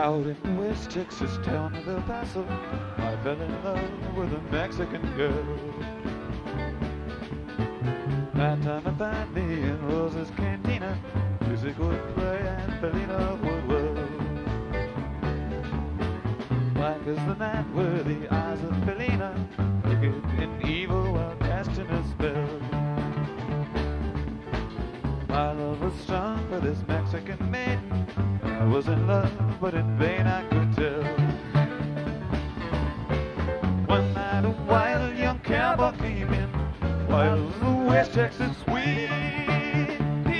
Out in West Texas town of El Paso, I fell in love with a Mexican girl. That time I found me in Rosa's Cantina, music would play and Felina would whirl. Black as the night were the eyes of Felina, wicked and evil while casting a spell. My love was strong for this Mexican maiden. I was in love, but in vain I could tell. One night a wild young cowboy came in, wild as the West Texas wind.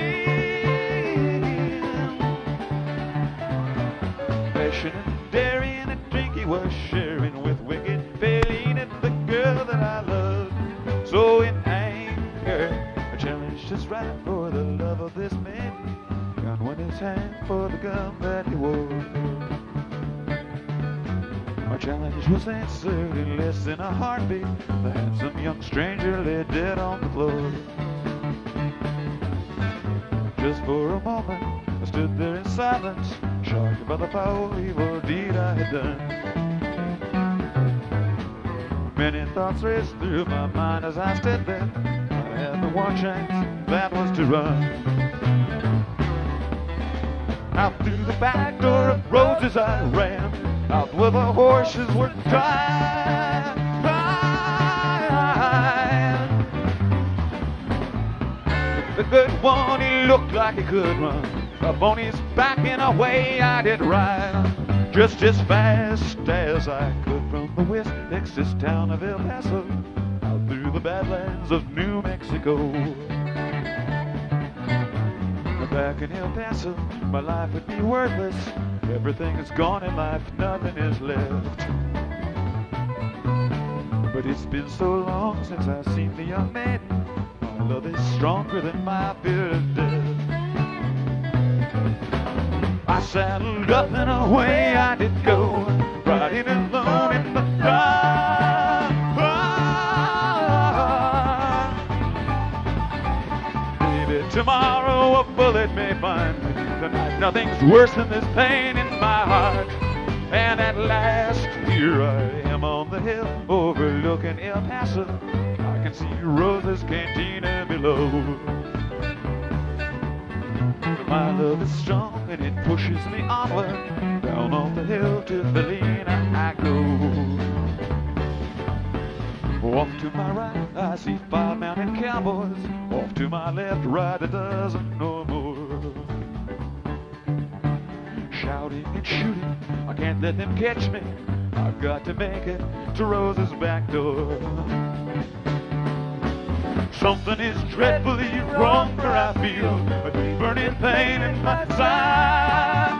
Passion and daring and drink he was sharing with wicked Felina, the girl that I loved. So in anger I challenged his right for the love of this man. Gun went his hand for the gun that he wore. My challenge was answered in less than a heartbeat. The handsome young stranger lay dead on the floor. Just for a moment I stood there in silence, shocked by the foul evil deed I had done. Many thoughts raced through my mind as I stood there. I had the one chance, that was to run. Out through the back door of Roses I ran, out where the horses were tied. The good one, he looked like he could run, up on his back and away I did ride, just as fast as I could from the West Texas town of El Paso, out through the badlands of New Mexico. Back in El Paso, my life would be worthless. Everything is gone in life, nothing is left. But it's been so long since I've seen the young maiden. My love is stronger than my fear of death. I saddled up and away I did go, riding alone in the dark. Tomorrow a bullet may find me. Tonight nothing's worse than this pain in my heart. And at last here I am on the hill overlooking El Paso. I can see Rosa's Cantina below. My love is strong and it pushes me onward. Down off the hill to Felina I go. Off to my right, I see 5 mounted cowboys. Off to my left, right a dozen or more. Shouting and shooting, I can't let them catch me. I've got to make it to Rosa's back door. Something is dreadfully wrong, for I feel a deep burning pain in my side.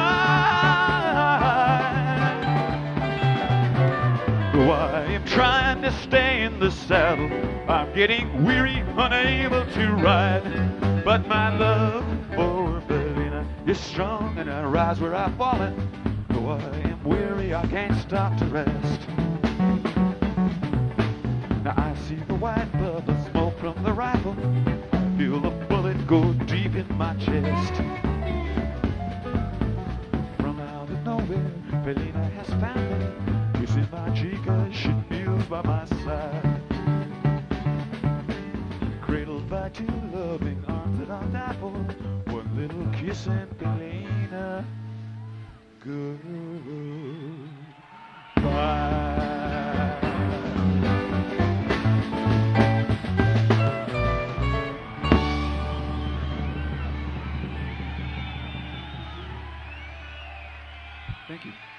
Though I am trying to stay in the saddle, I'm getting weary, unable to ride. But my love for Felina is strong, and I rise where I've fallen. Though I am weary, I can't stop to rest. Now I see the white puff of smoke from the rifle. I feel the bullet go deep in my chest. From out of nowhere, Felina has found me. Kissing my cheek as she kneels by my side, cradled by 2 loving arms that I'll die for. One little kiss and Felina, goodbye. Thank you.